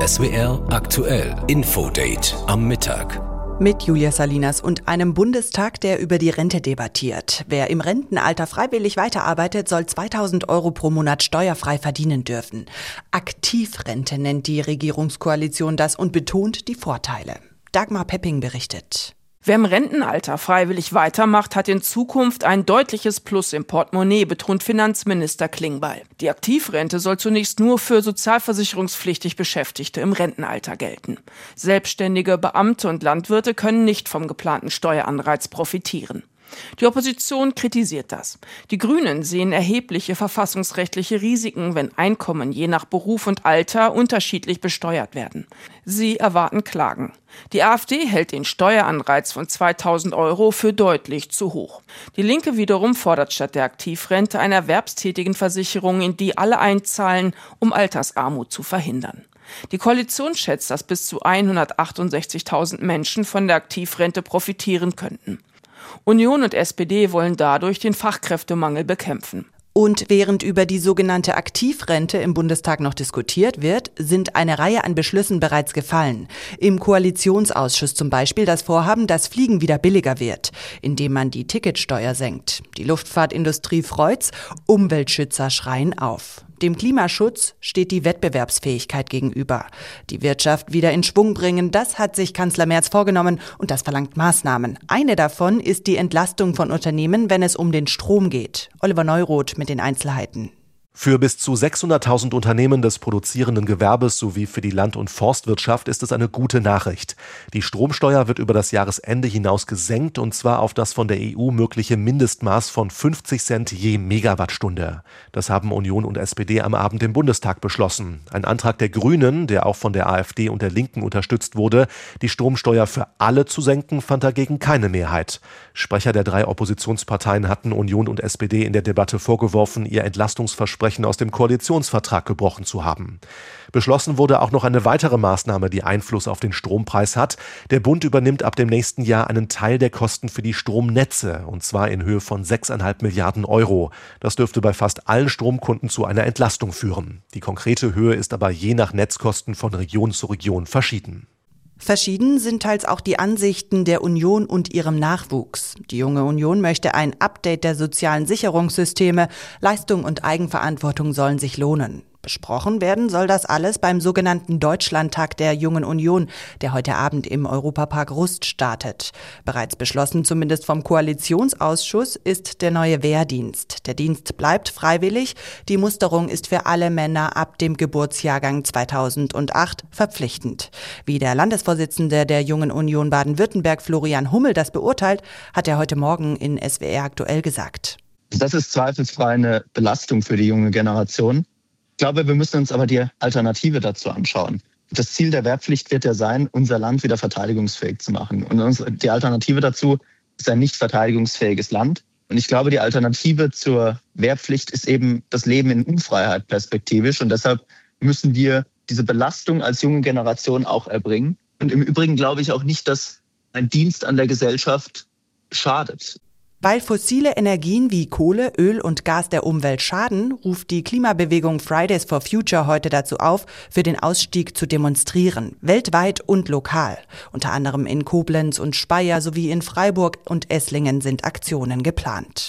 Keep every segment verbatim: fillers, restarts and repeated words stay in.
S W R aktuell Infodate am Mittag. Mit Julia Salinas und einem Bundestag, der über die Rente debattiert. Wer im Rentenalter freiwillig weiterarbeitet, soll zweitausend Euro pro Monat steuerfrei verdienen dürfen. Aktivrente nennt die Regierungskoalition das und betont die Vorteile. Dagmar Pepping berichtet. Wer im Rentenalter freiwillig weitermacht, hat in Zukunft ein deutliches Plus im Portemonnaie, betont Finanzminister Klingbeil. Die Aktivrente soll zunächst nur für sozialversicherungspflichtig Beschäftigte im Rentenalter gelten. Selbstständige, Beamte und Landwirte können nicht vom geplanten Steueranreiz profitieren. Die Opposition kritisiert das. Die Grünen sehen erhebliche verfassungsrechtliche Risiken, wenn Einkommen je nach Beruf und Alter unterschiedlich besteuert werden. Sie erwarten Klagen. Die AfD hält den Steueranreiz von zweitausend Euro für deutlich zu hoch. Die Linke wiederum fordert statt der Aktivrente eine Erwerbstätigenversicherung, in die alle einzahlen, um Altersarmut zu verhindern. Die Koalition schätzt, dass bis zu hundertachtundsechzigtausend Menschen von der Aktivrente profitieren könnten. Union und S P D wollen dadurch den Fachkräftemangel bekämpfen. Und während über die sogenannte Aktivrente im Bundestag noch diskutiert wird, sind eine Reihe an Beschlüssen bereits gefallen. Im Koalitionsausschuss zum Beispiel das Vorhaben, dass Fliegen wieder billiger wird, indem man die Ticketsteuer senkt. Die Luftfahrtindustrie freut's, Umweltschützer schreien auf. Dem Klimaschutz steht die Wettbewerbsfähigkeit gegenüber. Die Wirtschaft wieder in Schwung bringen, das hat sich Kanzler Merz vorgenommen und das verlangt Maßnahmen. Eine davon ist die Entlastung von Unternehmen, wenn es um den Strom geht. Oliver Neuroth mit den Einzelheiten. Für bis zu sechshunderttausend Unternehmen des produzierenden Gewerbes sowie für die Land- und Forstwirtschaft ist es eine gute Nachricht. Die Stromsteuer wird über das Jahresende hinaus gesenkt, und zwar auf das von der E U mögliche Mindestmaß von fünfzig Cent je Megawattstunde. Das haben Union und S P D am Abend im Bundestag beschlossen. Ein Antrag der Grünen, der auch von der AfD und der Linken unterstützt wurde, die Stromsteuer für alle zu senken, fand dagegen keine Mehrheit. Sprecher der drei Oppositionsparteien hatten Union und S P D in der Debatte vorgeworfen, ihr Entlastungsversprechen aus dem Koalitionsvertrag gebrochen zu haben. Beschlossen wurde auch noch eine weitere Maßnahme, die Einfluss auf den Strompreis hat. Der Bund übernimmt ab dem nächsten Jahr einen Teil der Kosten für die Stromnetze, und zwar in Höhe von sechs Komma fünf Milliarden Euro. Das dürfte bei fast allen Stromkunden zu einer Entlastung führen. Die konkrete Höhe ist aber je nach Netzkosten von Region zu Region verschieden. Verschieden sind teils auch die Ansichten der Union und ihrem Nachwuchs. Die junge Union möchte ein Update der sozialen Sicherungssysteme. Leistung und Eigenverantwortung sollen sich lohnen. Besprochen werden soll das alles beim sogenannten Deutschlandtag der Jungen Union, der heute Abend im Europapark Rust startet. Bereits beschlossen, zumindest vom Koalitionsausschuss, ist der neue Wehrdienst. Der Dienst bleibt freiwillig. Die Musterung ist für alle Männer ab dem Geburtsjahrgang zweitausendacht verpflichtend. Wie der Landesvorsitzende der Jungen Union Baden-Württemberg, Florian Hummel, das beurteilt, hat er heute Morgen in S W R aktuell gesagt. Das ist zweifelsfrei eine Belastung für die junge Generation. Ich glaube, wir müssen uns aber die Alternative dazu anschauen. Das Ziel der Wehrpflicht wird ja sein, unser Land wieder verteidigungsfähig zu machen. Und die Alternative dazu ist ein nicht verteidigungsfähiges Land. Und ich glaube, die Alternative zur Wehrpflicht ist eben das Leben in Unfreiheit perspektivisch. Und deshalb müssen wir diese Belastung als junge Generation auch erbringen. Und im Übrigen glaube ich auch nicht, dass ein Dienst an der Gesellschaft schadet. Weil fossile Energien wie Kohle, Öl und Gas der Umwelt schaden, ruft die Klimabewegung Fridays for Future heute dazu auf, für den Ausstieg zu demonstrieren, weltweit und lokal. Unter anderem in Koblenz und Speyer sowie in Freiburg und Esslingen sind Aktionen geplant.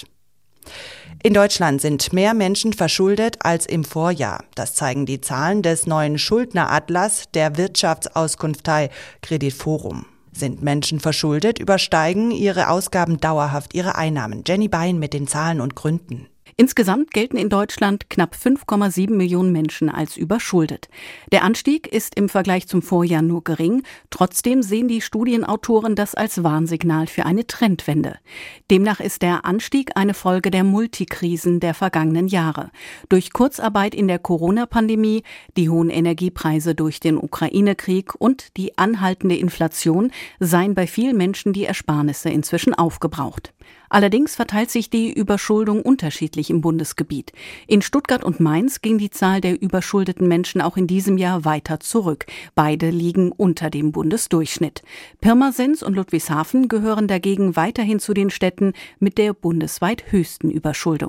In Deutschland sind mehr Menschen verschuldet als im Vorjahr. Das zeigen die Zahlen des neuen Schuldneratlas der Wirtschaftsauskunftei Kreditforum. Sind Menschen verschuldet, übersteigen ihre Ausgaben dauerhaft ihre Einnahmen. Jenny Bein mit den Zahlen und Gründen. Insgesamt gelten in Deutschland knapp fünf Komma sieben Millionen Menschen als überschuldet. Der Anstieg ist im Vergleich zum Vorjahr nur gering. Trotzdem sehen die Studienautoren das als Warnsignal für eine Trendwende. Demnach ist der Anstieg eine Folge der Multikrisen der vergangenen Jahre. Durch Kurzarbeit in der Corona-Pandemie, die hohen Energiepreise durch den Ukraine-Krieg und die anhaltende Inflation seien bei vielen Menschen die Ersparnisse inzwischen aufgebraucht. Allerdings verteilt sich die Überschuldung unterschiedlich im Bundesgebiet. In Stuttgart und Mainz ging die Zahl der überschuldeten Menschen auch in diesem Jahr weiter zurück. Beide liegen unter dem Bundesdurchschnitt. Pirmasens und Ludwigshafen gehören dagegen weiterhin zu den Städten mit der bundesweit höchsten Überschuldung.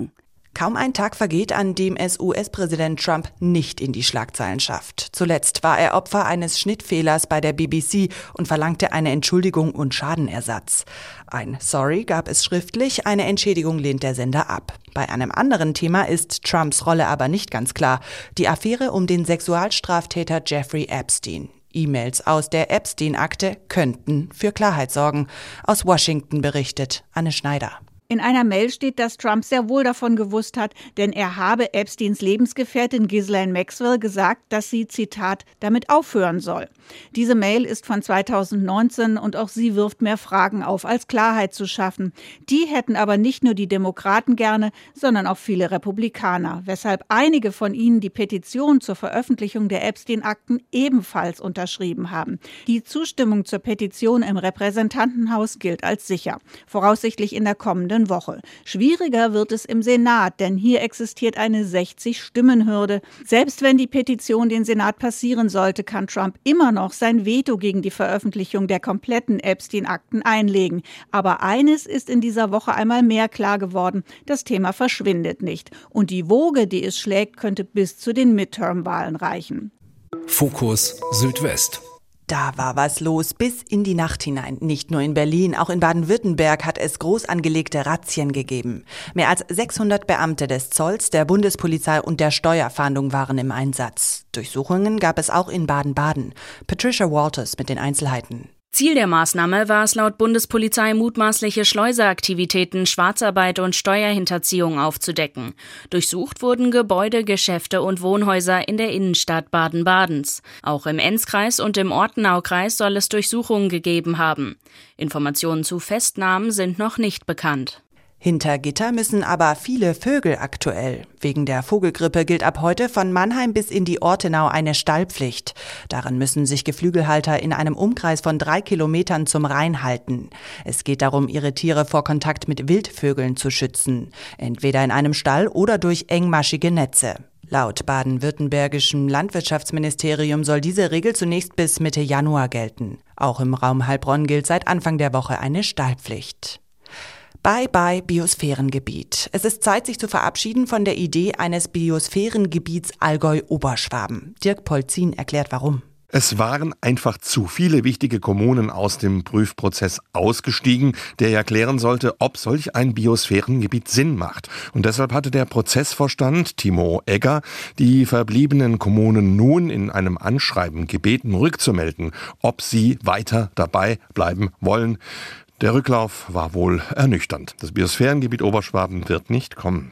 Kaum ein Tag vergeht, an dem es U S-Präsident Trump nicht in die Schlagzeilen schafft. Zuletzt war er Opfer eines Schnittfehlers bei der B B C und verlangte eine Entschuldigung und Schadenersatz. Ein Sorry gab es schriftlich, eine Entschädigung lehnt der Sender ab. Bei einem anderen Thema ist Trumps Rolle aber nicht ganz klar. Die Affäre um den Sexualstraftäter Jeffrey Epstein. E-Mails aus der Epstein-Akte könnten für Klarheit sorgen. Aus Washington berichtet Anne Schneider. In einer Mail steht, dass Trump sehr wohl davon gewusst hat, denn er habe Epsteins Lebensgefährtin Ghislaine Maxwell gesagt, dass sie, Zitat, damit aufhören soll. Diese Mail ist von zweitausendneunzehn und auch sie wirft mehr Fragen auf, als Klarheit zu schaffen. Die hätten aber nicht nur die Demokraten gerne, sondern auch viele Republikaner, weshalb einige von ihnen die Petition zur Veröffentlichung der Epstein-Akten ebenfalls unterschrieben haben. Die Zustimmung zur Petition im Repräsentantenhaus gilt als sicher, voraussichtlich in der kommenden Woche. Schwieriger wird es im Senat, denn hier existiert eine sechzig-Stimmen-Hürde. Selbst wenn die Petition den Senat passieren sollte, kann Trump immer noch sein Veto gegen die Veröffentlichung der kompletten Epstein-Akten einlegen. Aber eines ist in dieser Woche einmal mehr klar geworden: Das Thema verschwindet nicht. Und die Woge, die es schlägt, könnte bis zu den Midterm-Wahlen reichen. Fokus Südwest. Da war was los bis in die Nacht hinein. Nicht nur in Berlin, auch in Baden-Württemberg hat es groß angelegte Razzien gegeben. Mehr als sechshundert Beamte des Zolls, der Bundespolizei und der Steuerfahndung waren im Einsatz. Durchsuchungen gab es auch in Baden-Baden. Patricia Walters mit den Einzelheiten. Ziel der Maßnahme war es laut Bundespolizei, mutmaßliche Schleuseraktivitäten, Schwarzarbeit und Steuerhinterziehung aufzudecken. Durchsucht wurden Gebäude, Geschäfte und Wohnhäuser in der Innenstadt Baden-Badens. Auch im Enzkreis und im Ortenaukreis soll es Durchsuchungen gegeben haben. Informationen zu Festnahmen sind noch nicht bekannt. Hinter Gitter müssen aber viele Vögel aktuell. Wegen der Vogelgrippe gilt ab heute von Mannheim bis in die Ortenau eine Stallpflicht. Daran müssen sich Geflügelhalter in einem Umkreis von drei Kilometern zum Rhein halten. Es geht darum, ihre Tiere vor Kontakt mit Wildvögeln zu schützen. Entweder in einem Stall oder durch engmaschige Netze. Laut baden-württembergischem Landwirtschaftsministerium soll diese Regel zunächst bis Mitte Januar gelten. Auch im Raum Heilbronn gilt seit Anfang der Woche eine Stallpflicht. Bye bye Biosphärengebiet. Es ist Zeit, sich zu verabschieden von der Idee eines Biosphärengebiets Allgäu-Oberschwaben. Dirk Polzin erklärt warum. Es waren einfach zu viele wichtige Kommunen aus dem Prüfprozess ausgestiegen, der ja klären sollte, ob solch ein Biosphärengebiet Sinn macht. Und deshalb hatte der Prozessvorstand Timo Egger die verbliebenen Kommunen nun in einem Anschreiben gebeten, rückzumelden, ob sie weiter dabei bleiben wollen. Der Rücklauf war wohl ernüchternd. Das Biosphärengebiet Oberschwaben wird nicht kommen.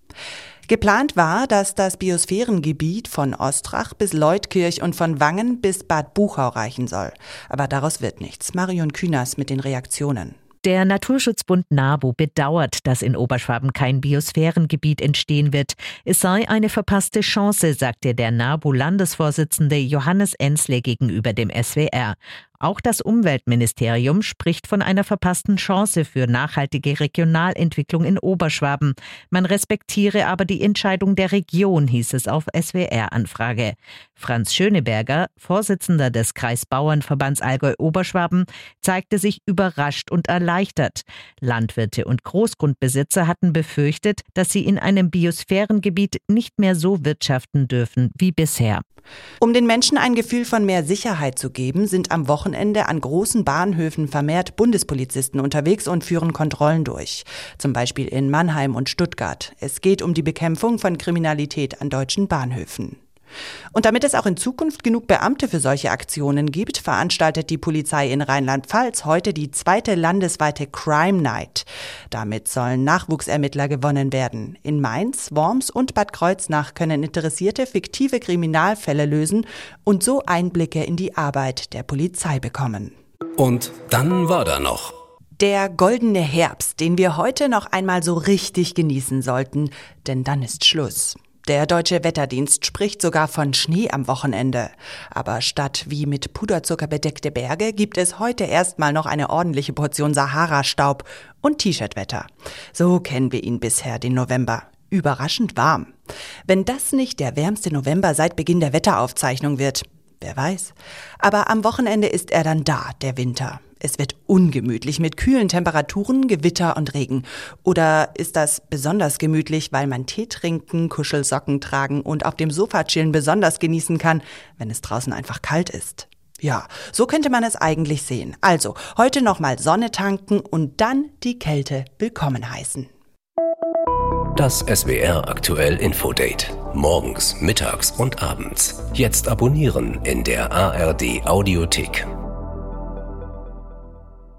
Geplant war, dass das Biosphärengebiet von Ostrach bis Leutkirch und von Wangen bis Bad Buchau reichen soll. Aber daraus wird nichts. Marion Künast mit den Reaktionen. Der Naturschutzbund NABU bedauert, dass in Oberschwaben kein Biosphärengebiet entstehen wird. Es sei eine verpasste Chance, sagte der NABU-Landesvorsitzende Johannes Ensle gegenüber dem S W R. Auch das Umweltministerium spricht von einer verpassten Chance für nachhaltige Regionalentwicklung in Oberschwaben. Man respektiere aber die Entscheidung der Region, hieß es auf S W R-Anfrage. Franz Schöneberger, Vorsitzender des Kreisbauernverbands Allgäu-Oberschwaben, zeigte sich überrascht und erleichtert. Landwirte und Großgrundbesitzer hatten befürchtet, dass sie in einem Biosphärengebiet nicht mehr so wirtschaften dürfen wie bisher. Um den Menschen ein Gefühl von mehr Sicherheit zu geben, sind am Wochenende an großen Bahnhöfen vermehrt Bundespolizisten unterwegs und führen Kontrollen durch. Zum Beispiel in Mannheim und Stuttgart. Es geht um die Bekämpfung von Kriminalität an deutschen Bahnhöfen. Und damit es auch in Zukunft genug Beamte für solche Aktionen gibt, veranstaltet die Polizei in Rheinland-Pfalz heute die zweite landesweite Crime Night. Damit sollen Nachwuchsermittler gewonnen werden. In Mainz, Worms und Bad Kreuznach können Interessierte fiktive Kriminalfälle lösen und so Einblicke in die Arbeit der Polizei bekommen. Und dann war da noch der goldene Herbst, den wir heute noch einmal so richtig genießen sollten, denn dann ist Schluss. Der Deutsche Wetterdienst spricht sogar von Schnee am Wochenende. Aber statt wie mit Puderzucker bedeckte Berge gibt es heute erstmal noch eine ordentliche Portion Sahara-Staub und T-Shirt-Wetter. So kennen wir ihn bisher, den November. Überraschend warm. Wenn das nicht der wärmste November seit Beginn der Wetteraufzeichnung wird, Wer weiß. Aber am Wochenende ist er dann da, der Winter. Es wird ungemütlich mit kühlen Temperaturen, Gewitter und Regen. Oder ist das besonders gemütlich, weil man Tee trinken, Kuschelsocken tragen und auf dem Sofa chillen besonders genießen kann, wenn es draußen einfach kalt ist? Ja, so könnte man es eigentlich sehen. Also, heute nochmal Sonne tanken und dann die Kälte willkommen heißen. Das S W R aktuell Infodate. Morgens, mittags und abends. Jetzt abonnieren in der A R D Audiothek.